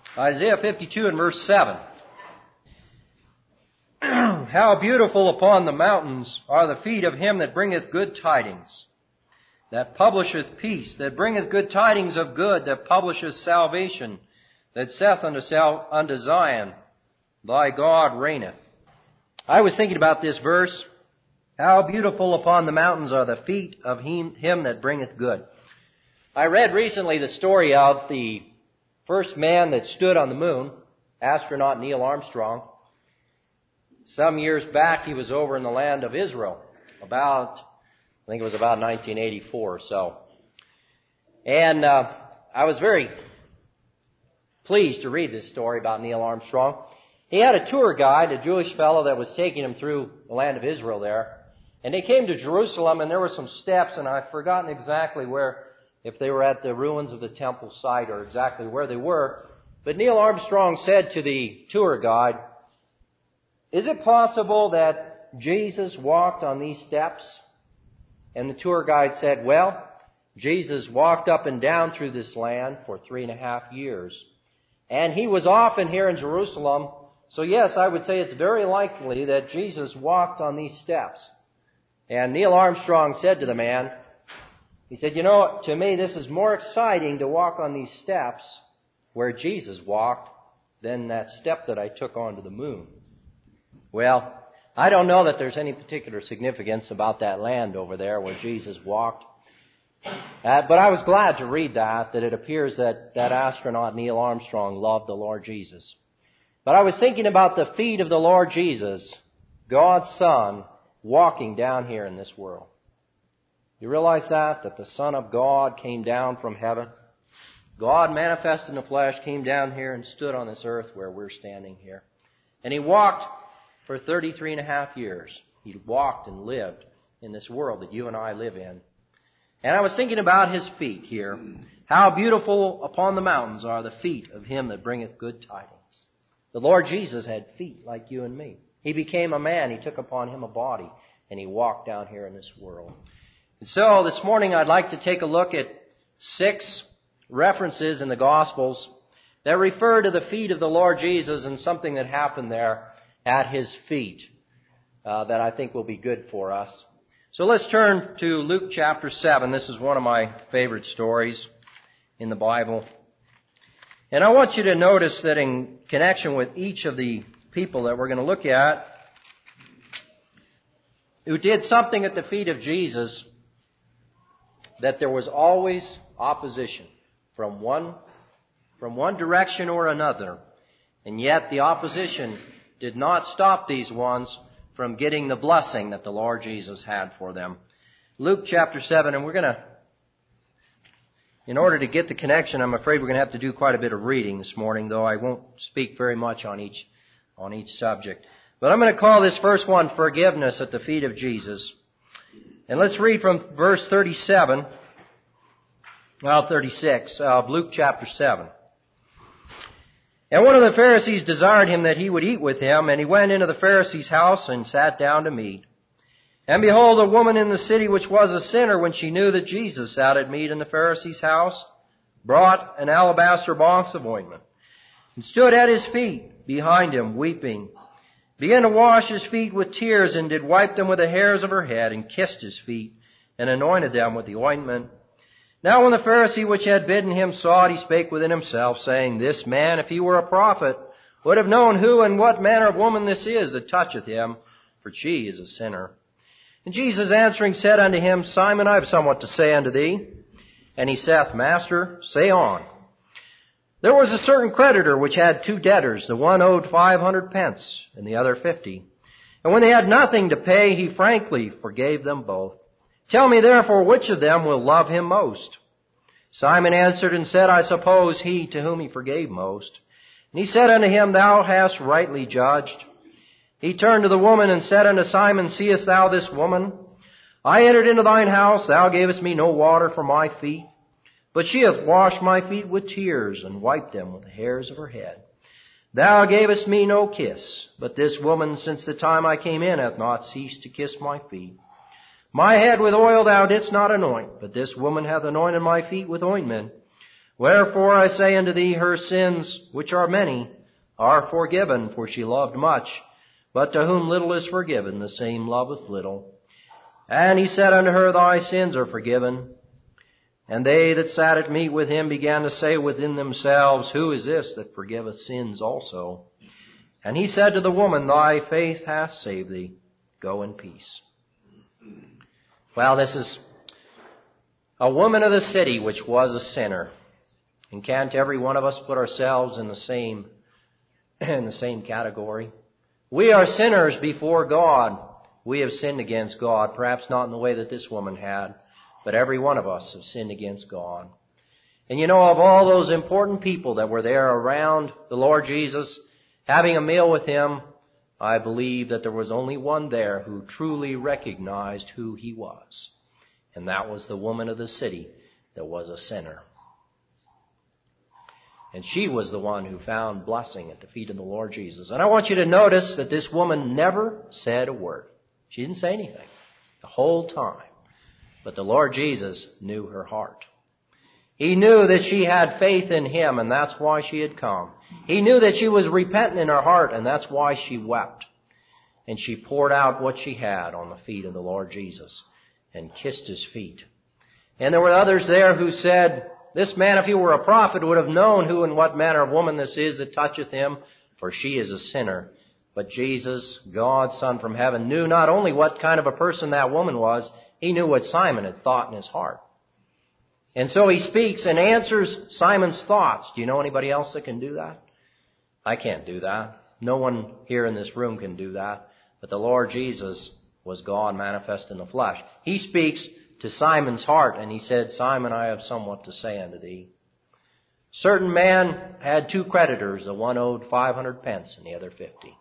Isaiah 52 and verse 7. How beautiful upon the mountains are the feet of him that bringeth good tidings, that publisheth peace, that bringeth good tidings of good, that publisheth salvation, that saith unto Zion, Thy God reigneth. I was thinking about this verse. How beautiful upon the mountains are the feet of him that bringeth good. I read recently the story of the first man that stood on the moon, astronaut Neil Armstrong. Some years back, he was over in the land of Israel, I think it was about 1984 or so. And I was very pleased to read this story about Neil Armstrong. He had a tour guide, a Jewish fellow that was taking him through the land of Israel there. And they came to Jerusalem, and there were some steps, and I've forgotten exactly where, if they were at the ruins of the temple site or exactly where they were. But Neil Armstrong said to the tour guide, Is it possible that Jesus walked on these steps? And the tour guide said, Well, Jesus walked up and down through this land for 3.5 years. And he was often here in Jerusalem. So yes, I would say it's very likely that Jesus walked on these steps. And Neil Armstrong said to the man, he said, to me this is more exciting to walk on these steps where Jesus walked than that step that I took onto the moon. Well, I don't know that there's any particular significance about that land over there where Jesus walked. But I was glad to read that it appears that astronaut Neil Armstrong loved the Lord Jesus. But I was thinking about the feet of the Lord Jesus, God's Son, walking down here in this world. You realize that the Son of God came down from heaven? God manifested in the flesh, came down here and stood on this earth where we're standing here. And he walked for 33.5 years. He walked and lived in this world that you and I live in. And I was thinking about his feet here. How beautiful upon the mountains are the feet of him that bringeth good tidings. The Lord Jesus had feet like you and me. He became a man. He took upon him a body. And he walked down here in this world. And so this morning I'd like to take a look at 6 references in the Gospels that refer to the feet of the Lord Jesus and something that happened there at his feet that I think will be good for us. So let's turn to Luke chapter 7. This is one of my favorite stories in the Bible. And I want you to notice that in connection with each of the people that we're going to look at, who did something at the feet of Jesus, that there was always opposition from one direction or another. And yet the opposition did not stop these ones from getting the blessing that the Lord Jesus had for them. Luke chapter 7, and we're going to, in order to get the connection, I'm afraid we're going to have to do quite a bit of reading this morning, though I won't speak very much on each subject. But I'm going to call this first one Forgiveness at the Feet of Jesus. And let's read from verse 36 of Luke chapter 7. And one of the Pharisees desired him that he would eat with him, and he went into the Pharisee's house and sat down to meat. And behold, a woman in the city which was a sinner, when she knew that Jesus sat at meat in the Pharisee's house, brought an alabaster box of ointment, and stood at his feet behind him, weeping, began to wash his feet with tears, and did wipe them with the hairs of her head, and kissed his feet, and anointed them with the ointment. Now when the Pharisee which had bidden him saw it, he spake within himself, saying, This man, if he were a prophet, would have known who and what manner of woman this is that toucheth him, for she is a sinner. And Jesus answering said unto him, Simon, I have somewhat to say unto thee. And he saith, Master, say on. There was a certain creditor which had 2 debtors. The one owed 500 pence, and the other 50. And when they had nothing to pay, he frankly forgave them both. Tell me therefore, which of them will love him most? Simon answered and said, I suppose he to whom he forgave most. And he said unto him, Thou hast rightly judged. He turned to the woman and said unto Simon, Seest thou this woman? I entered into thine house, thou gavest me no water for my feet, but she hath washed my feet with tears, and wiped them with the hairs of her head. Thou gavest me no kiss, but this woman since the time I came in hath not ceased to kiss my feet. My head with oil thou didst not anoint, but this woman hath anointed my feet with ointment. Wherefore I say unto thee, her sins, which are many, are forgiven, for she loved much. But to whom little is forgiven, the same loveth little. And he said unto her, Thy sins are forgiven. And they that sat at meat with him began to say within themselves, Who is this that forgiveth sins also? And he said to the woman, Thy faith hath saved thee. Go in peace. Well, this is a woman of the city which was a sinner. And can't every one of us put ourselves in the same category? We are sinners before God. We have sinned against God, perhaps not in the way that this woman had, but every one of us have sinned against God. And you know, of all those important people that were there around the Lord Jesus, having a meal with him, I believe that there was only one there who truly recognized who he was. And that was the woman of the city that was a sinner. And she was the one who found blessing at the feet of the Lord Jesus. And I want you to notice that this woman never said a word. She didn't say anything the whole time. But the Lord Jesus knew her heart. He knew that she had faith in him, and that's why she had come. He knew that she was repentant in her heart, and that's why she wept. And she poured out what she had on the feet of the Lord Jesus and kissed his feet. And there were others there who said, This man, if he were a prophet, would have known who and what manner of woman this is that toucheth him, for she is a sinner. But Jesus, God's Son from heaven, knew not only what kind of a person that woman was, he knew what Simon had thought in his heart. And so he speaks and answers Simon's thoughts. Do you know anybody else that can do that? I can't do that. No one here in this room can do that. But the Lord Jesus was God manifest in the flesh. He speaks to Simon's heart, and he said, Simon, I have somewhat to say unto thee. Certain man had 2 creditors. The one owed 500 pence and the other 50.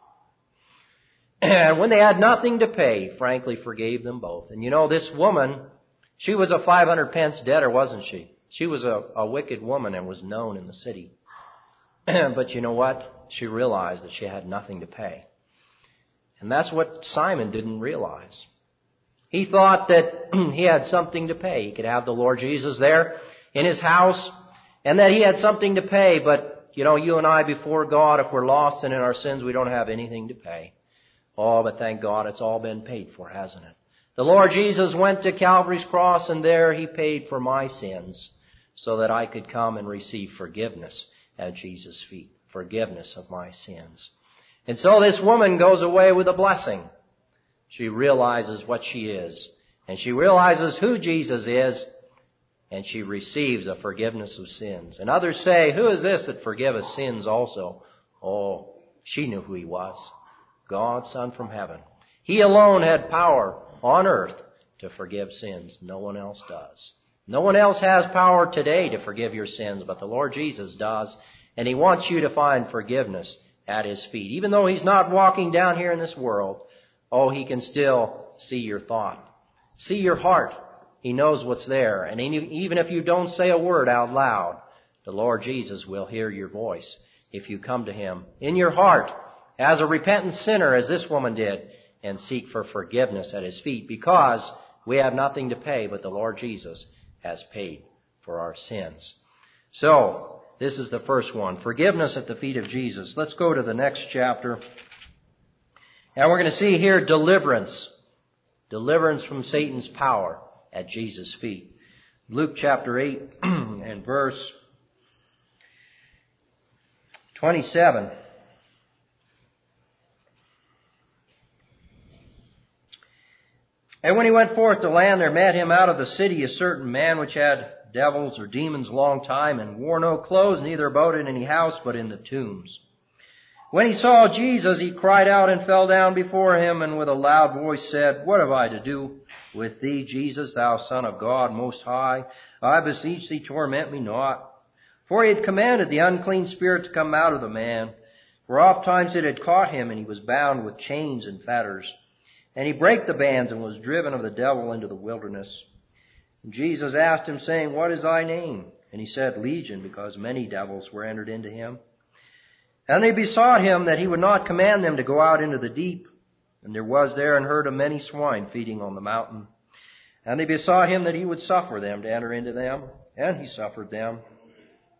And when they had nothing to pay, frankly forgave them both. And you know, this woman, she was a 500 pence debtor, wasn't she? She was a wicked woman and was known in the city. But you know what? She realized that she had nothing to pay. And that's what Simon didn't realize. He thought that he had something to pay. He could have the Lord Jesus there in his house, and that he had something to pay. But, you know, you and I before God, if we're lost and in our sins, we don't have anything to pay. Oh, but thank God it's all been paid for, hasn't it? The Lord Jesus went to Calvary's cross, and there he paid for my sins so that I could come and receive forgiveness at Jesus' feet. Forgiveness of my sins. And so this woman goes away with a blessing. She realizes what she is, and she realizes who Jesus is, and she receives a forgiveness of sins. And others say, Who is this that forgiveth sins also? Oh, she knew who he was. God's Son from heaven. He alone had power on earth to forgive sins. No one else does. No one else has power today to forgive your sins, but the Lord Jesus does. And he wants you to find forgiveness at his feet. Even though he's not walking down here in this world, oh, he can still see your thought, see your heart. He knows what's there. And even if you don't say a word out loud, the Lord Jesus will hear your voice if you come to him in your heart as a repentant sinner, as this woman did, and seek for forgiveness at his feet, because we have nothing to pay, but the Lord Jesus has paid for our sins. So, this is the first one, forgiveness at the feet of Jesus. Let's go to the next chapter. And we're going to see here deliverance. Deliverance from Satan's power at Jesus' feet. Luke chapter 8 and verse 27. And when he went forth to land, there met him out of the city a certain man which had devils or demons long time, and wore no clothes, neither abode in any house, but in the tombs. When he saw Jesus, he cried out and fell down before him, and with a loud voice said, What have I to do with thee, Jesus, thou Son of God Most High? I beseech thee, torment me not. For he had commanded the unclean spirit to come out of the man. For oft times it had caught him, and he was bound with chains and fetters. And he brake the bands, and was driven of the devil into the wilderness. And Jesus asked him, saying, What is thy name? And he said, Legion, because many devils were entered into him. And they besought him that he would not command them to go out into the deep. And there was there an herd of many swine feeding on the mountain. And they besought him that he would suffer them to enter into them. And he suffered them.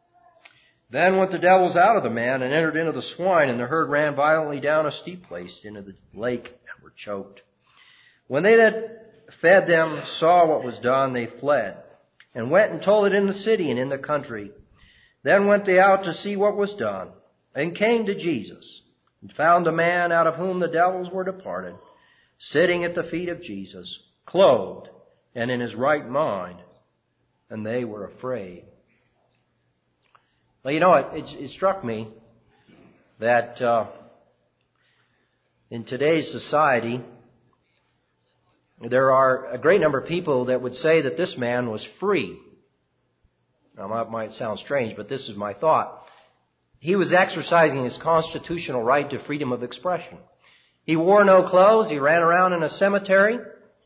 Then went the devils out of the man and entered into the swine, and the herd ran violently down a steep place into the lake and were choked. When they that fed them saw what was done, they fled, and went and told it in the city and in the country. Then went they out to see what was done, and came to Jesus, and found a man out of whom the devils were departed, sitting at the feet of Jesus, clothed and in his right mind, and they were afraid. Well, it struck me that in today's society, there are a great number of people that would say that this man was free. Now, that might sound strange, but this is my thought. He was exercising his constitutional right to freedom of expression. He wore no clothes. He ran around in a cemetery.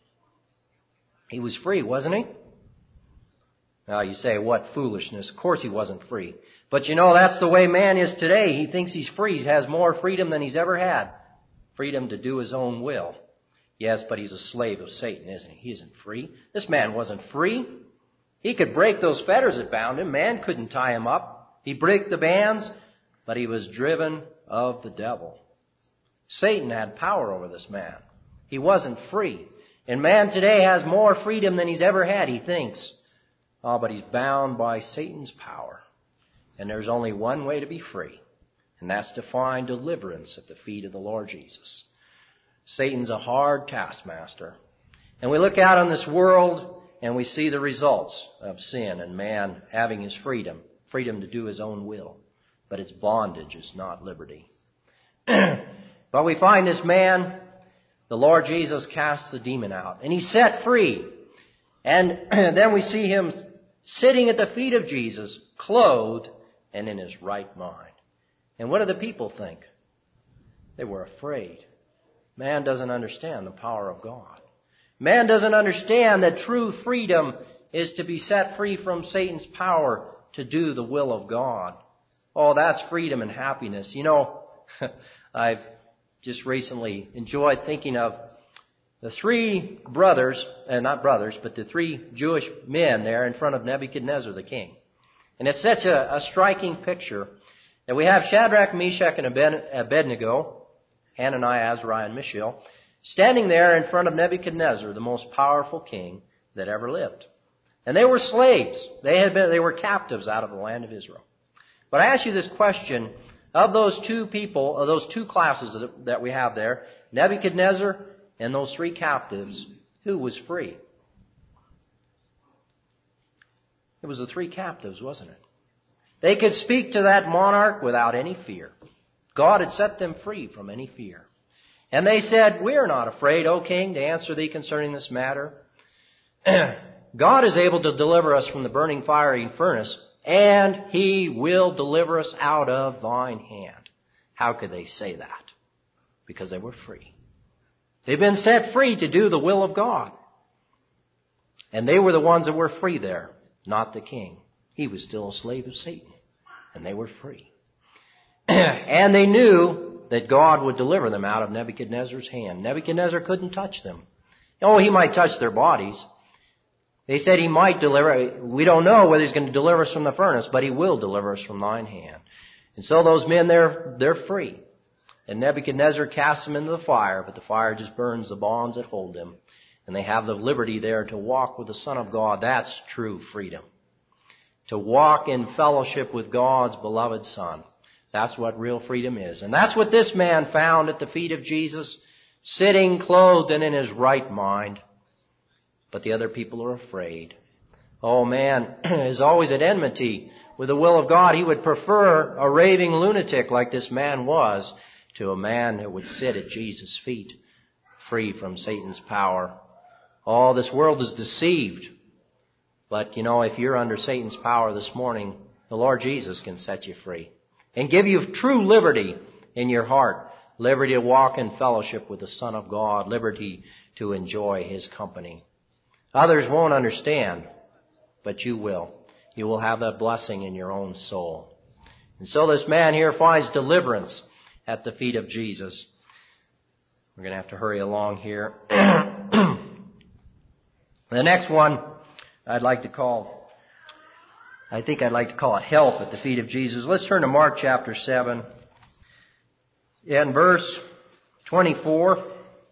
He was free, wasn't he? Now, you say, what foolishness. Of course he wasn't free. But that's the way man is today. He thinks he's free. He has more freedom than he's ever had. Freedom to do his own will. Yes, but he's a slave of Satan, isn't he? He isn't free. This man wasn't free. He could break those fetters that bound him. Man couldn't tie him up. He broke the bands, but he was driven of the devil. Satan had power over this man. He wasn't free. And man today has more freedom than he's ever had, he thinks. Oh, but he's bound by Satan's power. And there's only one way to be free, and that's to find deliverance at the feet of the Lord Jesus. Satan's a hard taskmaster. And we look out on this world and we see the results of sin and man having his freedom to do his own will. But it's bondage, it's not liberty. But we find this man, the Lord Jesus cast the demon out, and he's set free. And then we see him sitting at the feet of Jesus, clothed and in his right mind. And what do the people think? They were afraid. Man doesn't understand the power of God. Man doesn't understand that true freedom is to be set free from Satan's power to do the will of God. Oh, that's freedom and happiness. I've just recently enjoyed thinking of the three brothers, not brothers, but the three Jewish men there in front of Nebuchadnezzar the king. And it's such a striking picture that we have Shadrach, Meshach, and Abednego, Hananiah, Azariah, and Mishael, standing there in front of Nebuchadnezzar, the most powerful king that ever lived. And they were slaves. They were captives out of the land of Israel. But I ask you this question, of those two people, of those two classes that we have there, Nebuchadnezzar and those three captives, who was free? It was the three captives, wasn't it? They could speak to that monarch without any fear. God had set them free from any fear. And they said, "We are not afraid, O king, to answer thee concerning this matter. God is able to deliver us from the burning fiery furnace, and he will deliver us out of thine hand." How could they say that? Because they were free. They've been set free to do the will of God. And they were the ones that were free there, not the king. He was still a slave of Satan, and they were free. And they knew that God would deliver them out of Nebuchadnezzar's hand. Nebuchadnezzar couldn't touch them. Oh, he might touch their bodies. They said he might deliver. We don't know whether he's going to deliver us from the furnace, but he will deliver us from thine hand. And so those men, they're free. And Nebuchadnezzar casts them into the fire, but the fire just burns the bonds that hold them. And they have the liberty there to walk with the Son of God. That's true freedom. To walk in fellowship with God's beloved Son. That's what real freedom is. And that's what this man found at the feet of Jesus, sitting clothed and in his right mind. But the other people are afraid. Oh, man is always at enmity with the will of God. He would prefer a raving lunatic like this man was to a man who would sit at Jesus' feet, free from Satan's power. Oh, this world is deceived. But, if you're under Satan's power this morning, the Lord Jesus can set you free and give you true liberty in your heart. Liberty to walk in fellowship with the Son of God. Liberty to enjoy his company. Others won't understand, but you will. You will have that blessing in your own soul. And so this man here finds deliverance at the feet of Jesus. We're going to have to hurry along here. The next one I'd like to call I think I'd like to call it help at the feet of Jesus. Let's turn to Mark chapter 7. In verse 24.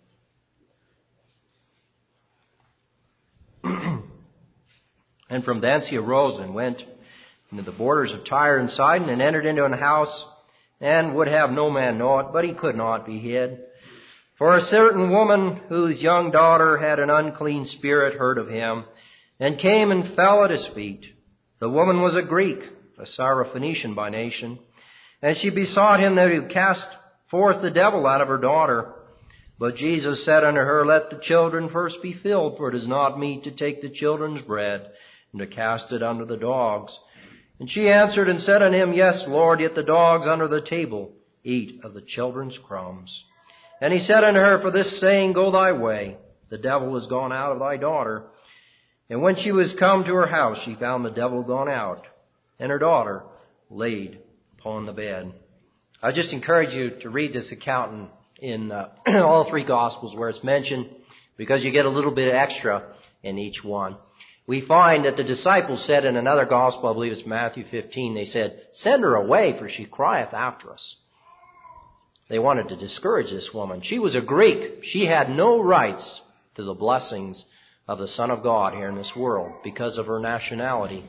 And from thence he arose and went into the borders of Tyre and Sidon, and entered into an house, and would have no man know it, but he could not be hid. For a certain woman whose young daughter had an unclean spirit heard of him, and came and fell at his feet. The woman was a Greek, a Syrophoenician by nation, and she besought him that he would cast forth the devil out of her daughter. But Jesus said unto her, Let the children first be filled, for it is not meet to take the children's bread, and to cast it under the dogs. And she answered and said unto him, Yes, Lord, yet the dogs under the table eat of the children's crumbs. And he said unto her, For this saying, go thy way, the devil is gone out of thy daughter. And when she was come to her house, she found the devil gone out, and her daughter laid upon the bed. I just encourage you to read this account in all three Gospels where it's mentioned, because you get a little bit extra in each one. We find that the disciples said in another Gospel, I believe it's Matthew 15, they said, Send her away, for she crieth after us. They wanted to discourage this woman. She was a Greek. She had no rights to the blessings of the Son of God here in this world because of her nationality.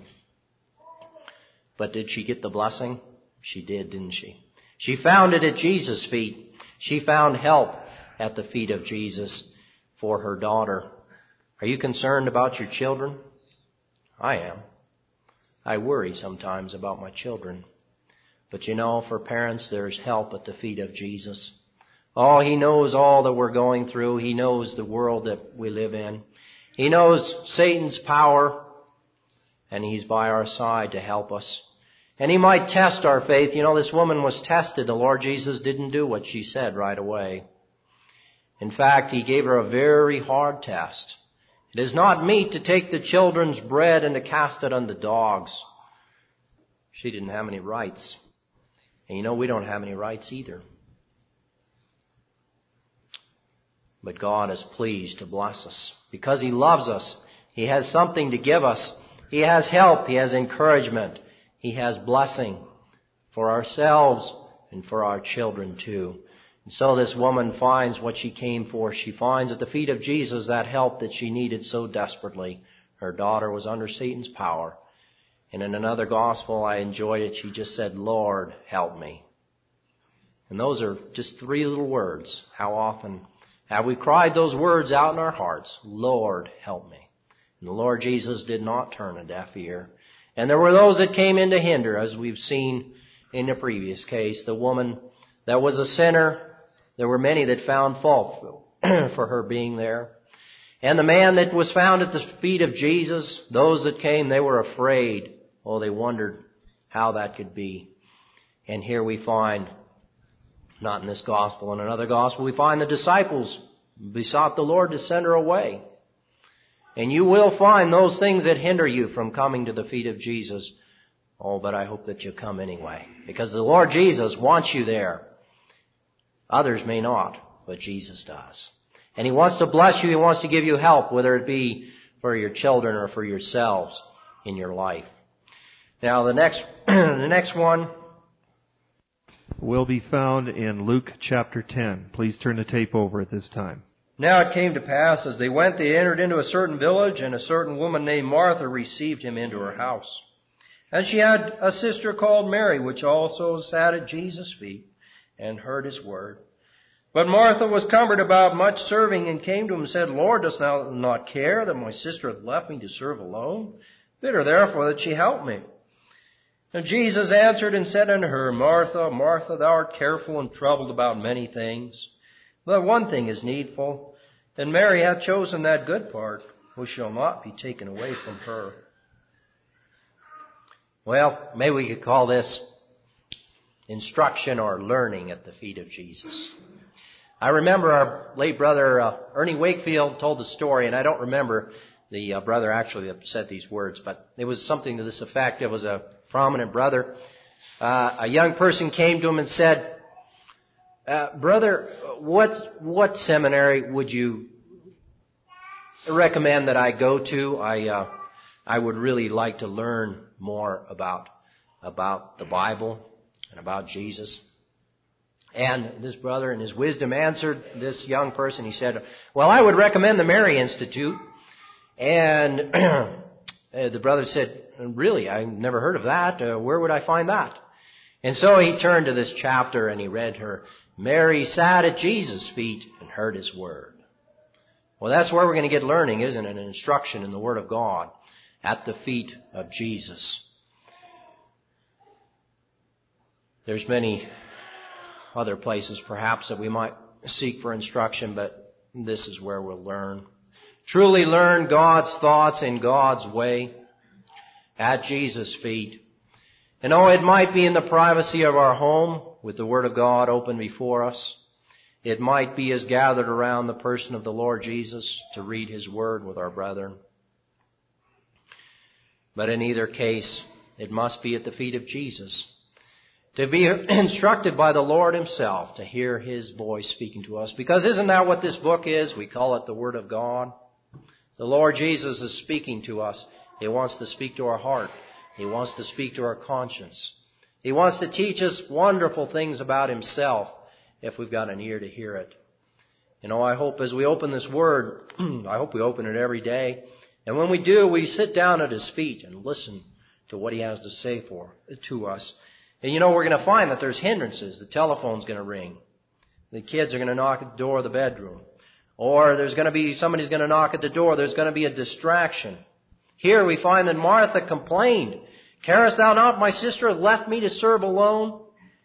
But did she get the blessing? She did, didn't she? She found it at Jesus' feet. She found help at the feet of Jesus for her daughter. Are you concerned about your children? I am. I worry sometimes about my children. But you know, for parents, there's help at the feet of Jesus. Oh, He knows all that we're going through. He knows the world that we live in. He knows Satan's power, and He's by our side to help us. And He might test our faith. You know, this woman was tested. The Lord Jesus didn't do what she said right away. In fact, He gave her a very hard test. It is not meet to take the children's bread and to cast it unto dogs. She didn't have any rights. And you know, we don't have any rights either. But God is pleased to bless us. Because He loves us, He has something to give us. He has help. He has encouragement. He has blessing for ourselves and for our children too. And so this woman finds what she came for. She finds at the feet of Jesus that help that she needed so desperately. Her daughter was under Satan's power. And in another gospel, I enjoyed it. She just said, Lord, help me. And those are just three little words. How often have we cried those words out in our hearts? Lord, help me. And the Lord Jesus did not turn a deaf ear. And there were those that came in to hinder, as we've seen in the previous case. The woman that was a sinner, there were many that found fault for her being there. And the man that was found at the feet of Jesus, those that came, they were afraid. Oh, they wondered how that could be. And here we find, not in this gospel, in another gospel, we find the disciples besought the Lord to send her away. And you will find those things that hinder you from coming to the feet of Jesus. Oh, but I hope that you come anyway. Because the Lord Jesus wants you there. Others may not, but Jesus does. And He wants to bless you. He wants to give you help, whether it be for your children or for yourselves in your life. Now the next one will be found in Luke chapter 10. Please turn the tape over at this time. Now it came to pass, as they went, they entered into a certain village, and a certain woman named Martha received Him into her house. And she had a sister called Mary, which also sat at Jesus' feet, and heard His word. But Martha was cumbered about much serving, and came to Him and said, Lord, dost thou not care that my sister hath left me to serve alone? Bid her therefore that she help me. And Jesus answered and said unto her, Martha, Martha, thou art careful and troubled about many things. But one thing is needful, and Mary hath chosen that good part, which shall not be taken away from her. Well, maybe we could call this instruction or learning at the feet of Jesus. I remember our late brother Ernie Wakefield told the story, and I don't remember the brother actually that said these words, but it was something to this effect. It was a prominent brother. A young person came to him and said, Brother, what seminary would you recommend that I go to? I would really like to learn more about the Bible and about Jesus. And this brother in his wisdom answered this young person. He said, well, I would recommend the Mary Institute. And the brother said, really, I've never heard of that. Where would I find that? And so he turned to this chapter and he read her, Mary sat at Jesus' feet and heard his word. Well, that's where we're going to get learning, isn't it? An instruction in the Word of God at the feet of Jesus. There's many other places perhaps that we might seek for instruction, but this is where we'll learn. Truly learn God's thoughts in God's way at Jesus' feet. And it might be in the privacy of our home with the Word of God open before us. It might be as gathered around the person of the Lord Jesus to read His Word with our brethren. But in either case, it must be at the feet of Jesus. To be instructed by the Lord Himself, to hear His voice speaking to us. Because isn't that what this book is? We call it the Word of God. The Lord Jesus is speaking to us. He wants to speak to our heart. He wants to speak to our conscience. He wants to teach us wonderful things about Himself if we've got an ear to hear it. I hope as we open this Word, I hope we open it every day. And when we do, we sit down at His feet and listen to what He has to say to us. And we're going to find that there's hindrances. The telephone's going to ring. The kids are going to knock at the door of the bedroom. Or somebody's going to knock at the door. There's going to be a distraction. Here we find that Martha complained, Carest thou not my sister hath left me to serve alone?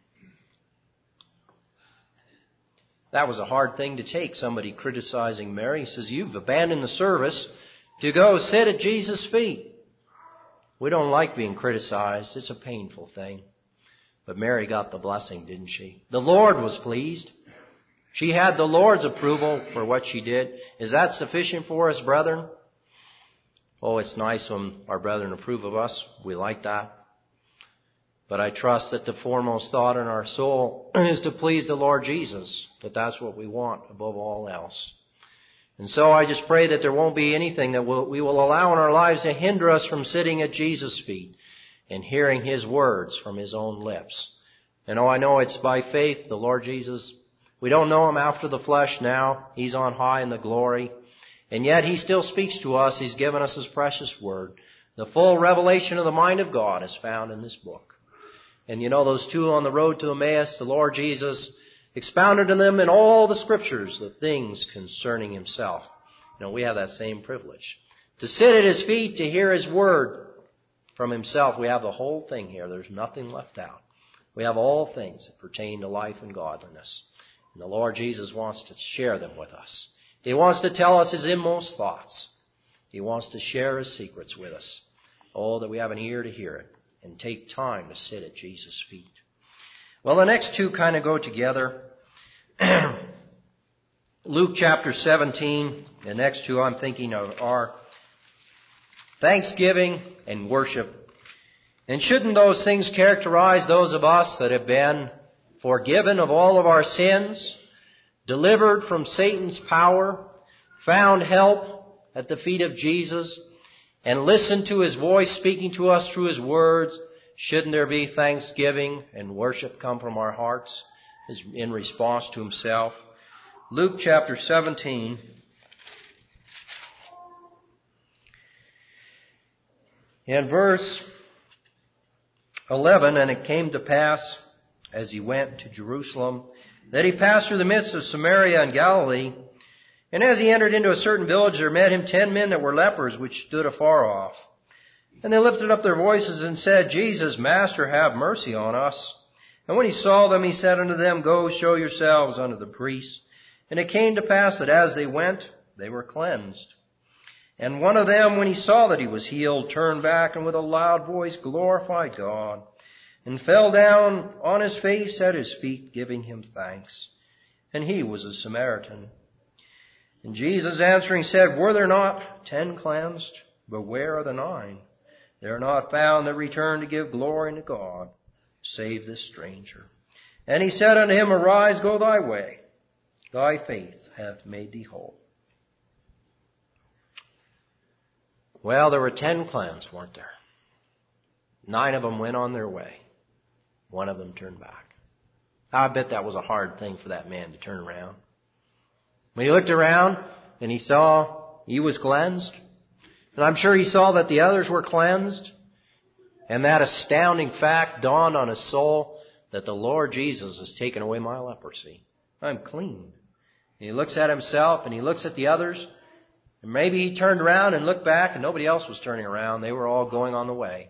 That was a hard thing to take, somebody criticizing Mary. He says, you've abandoned the service to go sit at Jesus' feet. We don't like being criticized. It's a painful thing. But Mary got the blessing, didn't she? The Lord was pleased. She had the Lord's approval for what she did. Is that sufficient for us, brethren? Oh, it's nice when our brethren approve of us. We like that. But I trust that the foremost thought in our soul is to please the Lord Jesus, that that's what we want above all else. And so I just pray that there won't be anything that we will allow in our lives to hinder us from sitting at Jesus' feet and hearing His words from His own lips. And I know it's by faith, the Lord Jesus, we don't know Him after the flesh now. He's on high in the glory. And yet He still speaks to us. He's given us His precious word. The full revelation of the mind of God is found in this book. And those two on the road to Emmaus, the Lord Jesus expounded to them in all the Scriptures the things concerning Himself. We have that same privilege. To sit at His feet, to hear His word from Himself. We have the whole thing here. There's nothing left out. We have all things that pertain to life and godliness. And the Lord Jesus wants to share them with us. He wants to tell us His inmost thoughts. He wants to share His secrets with us. Oh, that we have an ear to hear it and take time to sit at Jesus' feet. Well, the next two kind of go together. Luke chapter 17, the next two I'm thinking of are thanksgiving and worship. And shouldn't those things characterize those of us that have been forgiven of all of our sins, delivered from Satan's power, found help at the feet of Jesus, and listened to His voice speaking to us through His words? Shouldn't there be thanksgiving and worship come from our hearts in response to Himself? Luke chapter 17. In verse 11, and it came to pass, as He went to Jerusalem, that He passed through the midst of Samaria and Galilee. And as He entered into a certain village, there met Him 10 men that were lepers, which stood afar off. And they lifted up their voices and said, Jesus, Master, have mercy on us. And when He saw them, He said unto them, Go, show yourselves unto the priests. And it came to pass that as they went, they were cleansed. And one of them, when he saw that he was healed, turned back and with a loud voice glorified God, and fell down on his face at His feet, giving Him thanks. And he was a Samaritan. And Jesus answering said, Were there not 10 cleansed? But where are the 9? They are not found that return to give glory to God, save this stranger. And He said unto him, Arise, go thy way. Thy faith hath made thee whole. Well, there were 10 cleansed, weren't there? 9 of them went on their way. 1 of them turned back. I bet that was a hard thing for that man to turn around. When he looked around and he saw he was cleansed, and I'm sure he saw that the others were cleansed, and that astounding fact dawned on his soul that the Lord Jesus has taken away my leprosy. I'm clean. And he looks at himself and he looks at the others, and maybe he turned around and looked back and nobody else was turning around. They were all going on the way.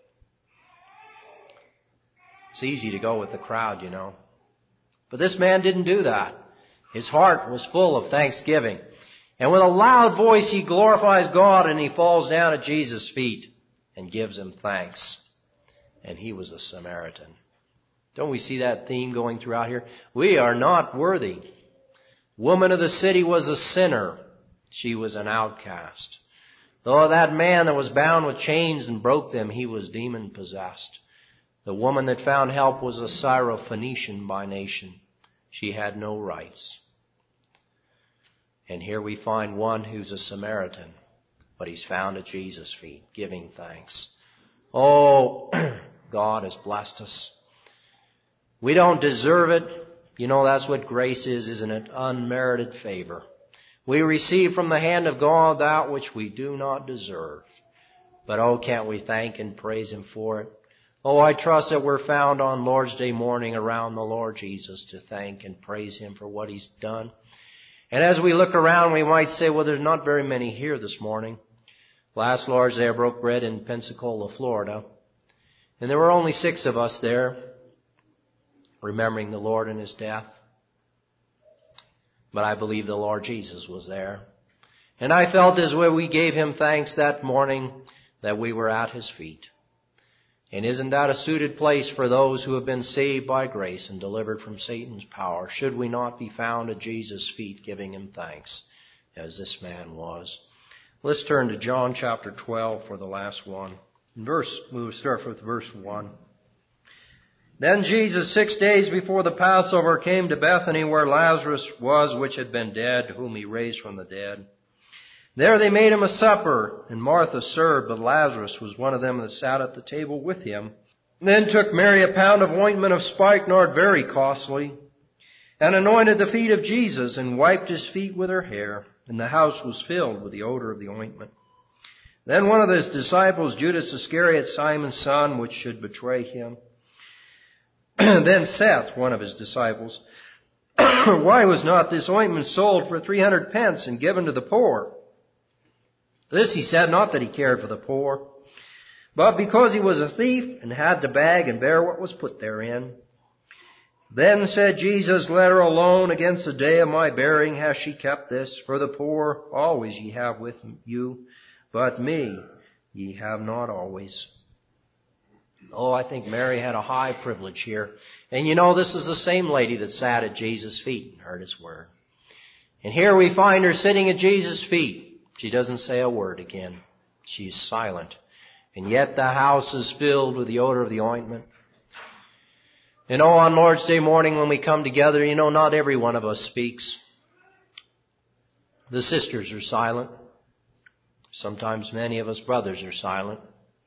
It's easy to go with the crowd, you know. But this man didn't do that. His heart was full of thanksgiving. And with a loud voice he glorifies God and he falls down at Jesus' feet and gives him thanks. And he was a Samaritan. Don't we see that theme going throughout here? We are not worthy. Woman of the city was a sinner. She was an outcast. Though that man that was bound with chains and broke them, he was demon-possessed. The woman that found help was a Syrophoenician by nation. She had no rights. And here we find one who's a Samaritan, but he's found at Jesus' feet, giving thanks. Oh, God has blessed us. We don't deserve it. You know, that's what grace is, isn't it? Unmerited favor. We receive from the hand of God that which we do not deserve. But oh, can't we thank and praise Him for it? Oh, I trust that we're found on Lord's Day morning around the Lord Jesus to thank and praise Him for what He's done. And as we look around, we might say, well, there's not very many here this morning. Last Lord's Day I broke bread in Pensacola, Florida. And there were only 6 of us there, remembering the Lord and His death. But I believe the Lord Jesus was there. And I felt as though we gave Him thanks that morning that we were at His feet. And isn't that a suited place for those who have been saved by grace and delivered from Satan's power? Should we not be found at Jesus' feet giving Him thanks, as this man was? Let's turn to John chapter 12 for the last one. We'll start with verse 1. Then Jesus, 6 days before the Passover, came to Bethany where Lazarus was, which had been dead, whom He raised from the dead. There they made Him a supper, and Martha served, but Lazarus was one of them that sat at the table with Him. Then took Mary a pound of ointment of spikenard, very costly, and anointed the feet of Jesus, and wiped His feet with her hair, and the house was filled with the odor of the ointment. Then one of His disciples, Judas Iscariot, Simon's son, which should betray Him, then saith one of His disciples, Why was not this ointment sold for 300 pence and given to the poor? This He said, not that He cared for the poor, but because He was a thief and had to bag and bear what was put therein. Then said Jesus, Let her alone. Against the day of my burying hath she kept this. For the poor always ye have with you, but me ye have not always. Oh, I think Mary had a high privilege here. And you know, this is the same lady that sat at Jesus' feet and heard His word. And here we find her sitting at Jesus' feet. She doesn't say a word again. She's silent. And yet the house is filled with the odor of the ointment. And oh, on Lord's Day morning when we come together, you know, not every one of us speaks. The sisters are silent. Sometimes many of us brothers are silent.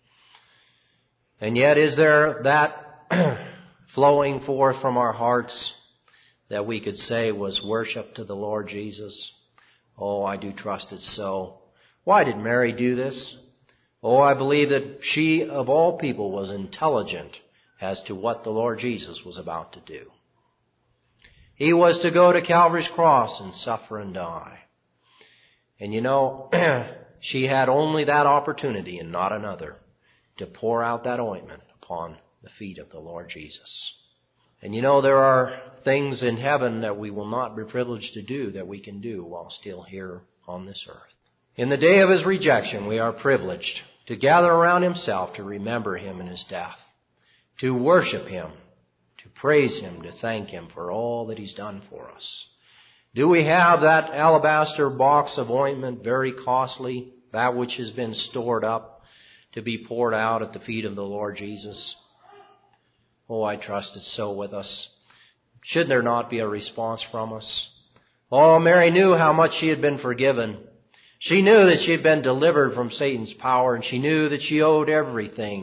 And yet is there that flowing forth from our hearts that we could say was worship to the Lord Jesus? Oh, I do trust it's so. Why did Mary do this? Oh, I believe that she, of all people, was intelligent as to what the Lord Jesus was about to do. He was to go to Calvary's cross and suffer and die. And you know, she had only that opportunity and not another to pour out that ointment upon the feet of the Lord Jesus. And you know, there are things in heaven that we will not be privileged to do that we can do while still here on this earth. In the day of His rejection, we are privileged to gather around Himself to remember Him in His death, to worship Him, to praise Him, to thank Him for all that He's done for us. Do we have that alabaster box of ointment, very costly, that which has been stored up to be poured out at the feet of the Lord Jesus? Oh, I trust it's so with us. Should there not be a response from us? Oh, Mary knew how much she had been forgiven. She knew that she had been delivered from Satan's power, and she knew that she owed everything to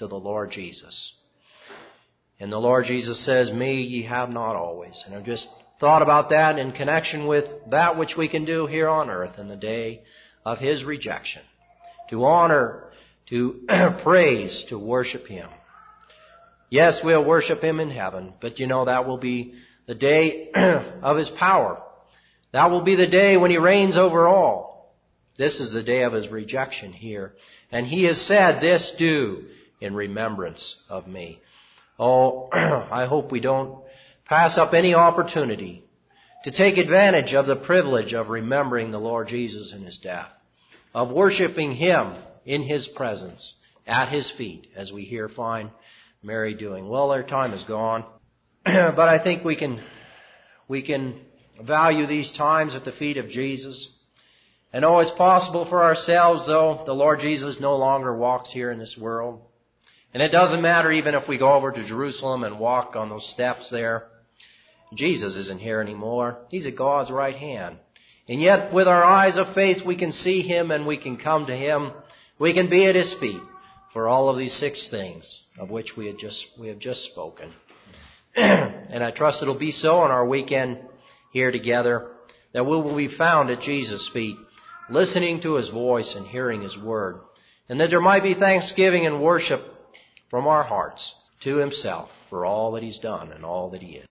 to the Lord Jesus. And the Lord Jesus says, me ye have not always. And I've just thought about that in connection with that which we can do here on earth in the day of His rejection. To honor, to praise, to worship Him. Yes, we'll worship Him in heaven, but that will be the day of His power. That will be the day when He reigns over all. This is the day of His rejection here. And He has said, this do in remembrance of me. Oh, I hope we don't pass up any opportunity to take advantage of the privilege of remembering the Lord Jesus in His death, of worshiping Him in His presence, at His feet, as we here find Mary doing. Well, our time is gone, but I think we can value these times at the feet of Jesus. And it's possible for ourselves, though the Lord Jesus no longer walks here in this world. And it doesn't matter even if we go over to Jerusalem and walk on those steps there. Jesus isn't here anymore. He's at God's right hand. And yet, with our eyes of faith, we can see Him and we can come to Him. We can be at His feet for all of these 6 things of which we have just spoken. And I trust it'll be so on our weekend here together, that we will be found at Jesus' feet, listening to His voice and hearing His word. And that there might be thanksgiving and worship from our hearts to Himself for all that He's done and all that He is.